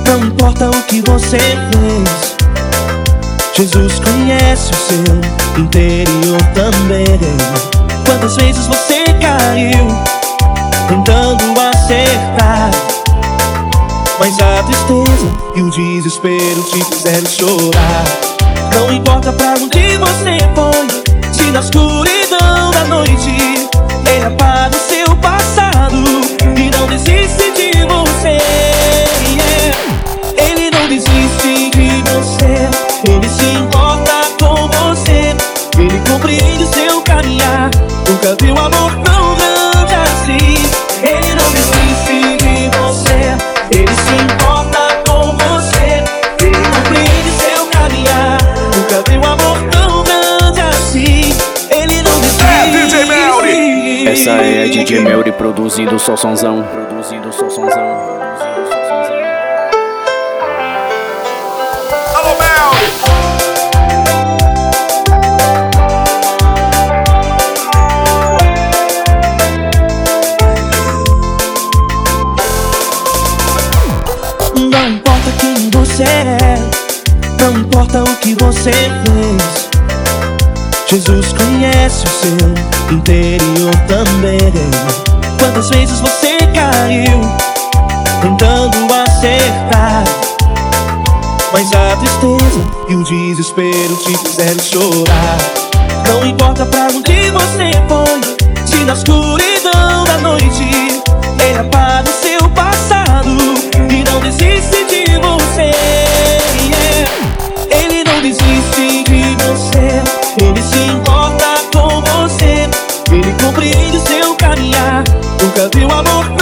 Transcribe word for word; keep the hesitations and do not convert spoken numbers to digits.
Não importa o que você fez, Jesus conhece o seu interior também. Quantas vezes você caiu tentando acertar, mas a tristeza e o desespero te fizeram chorar. Não importa pra onde você foi, se na escuridão da noite ele apaga o seu passado e não desiste de você. Yeah. Ele não desiste de você, ele se importa com você, ele compreende o seu caminhar. Nunca viu amor tão grande assim. Ele não desiste de você, ele se importa com você, ele compreende seu caminhar. Nunca viu amor tão grande assim. Ele não desiste. É D J Melody. Essa é a D J Melody produzindo só sonzão. Produzindo só sonzão. Alô, Melody. Não importa quem você é, não importa o que você fez, Jesus conhece o seu interior também. Quantas vezes você caiu tentando acertar, mas a tristeza e o desespero te fizeram chorar. Não importa pra onde você foi, se na escuridão da noite ele apaga o seu passado e não desiste de você. Yeah. Ele não desiste de você, ele se importa com você, ele compreende o seu caminhar. Nunca viu amor